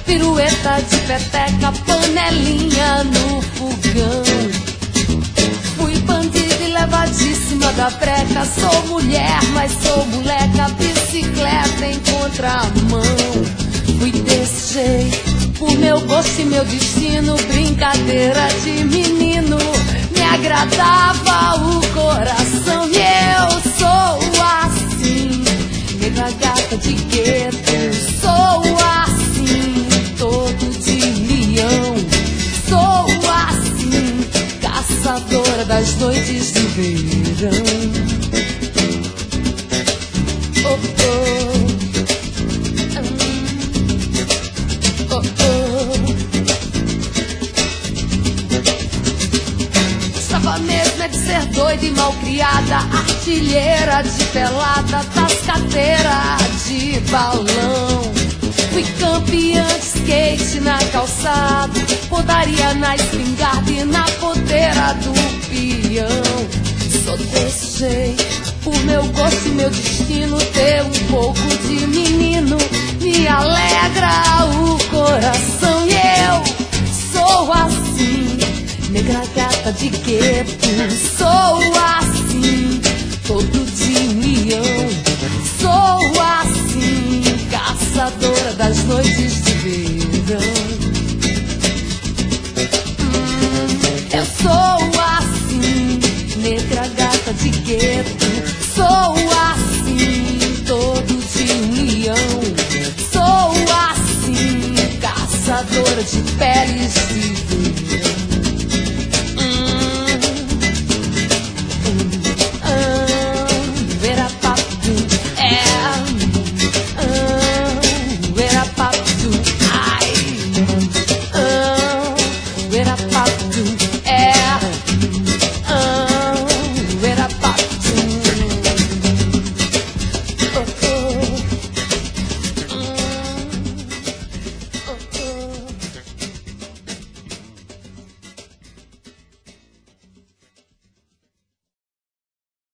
pirueta de peteca, panelinha no fogão. Fui bandida e levadíssima da breca. Sou mulher, mas sou moleca, bicicleta em contramão. Fui desse jeito, por meu gosto e meu destino. Brincadeira de menino, me agradava o coração. E eu sou assim, negra gata de gueto. Sou assim, todo de leão. Sou assim, caçadora das noites de verão. Oh, oh. Estava mesmo é de ser doida e malcriada, artilheira de pelada, tascadeira de balão. Fui campeã de skate na calçada, podaria na espingarda e na podeira do peão. Sou desse jeito, por meu gosto e meu destino. Ter um pouco de menino me alegra o coração. E eu sou assim, negra gata de gueto. Sou assim, todo de leão. Sou assim, caçadora das noites de verão. Eu sou assim, negra gata de gueto. Sou assim, todo de leão. Sou assim, caçadora de peles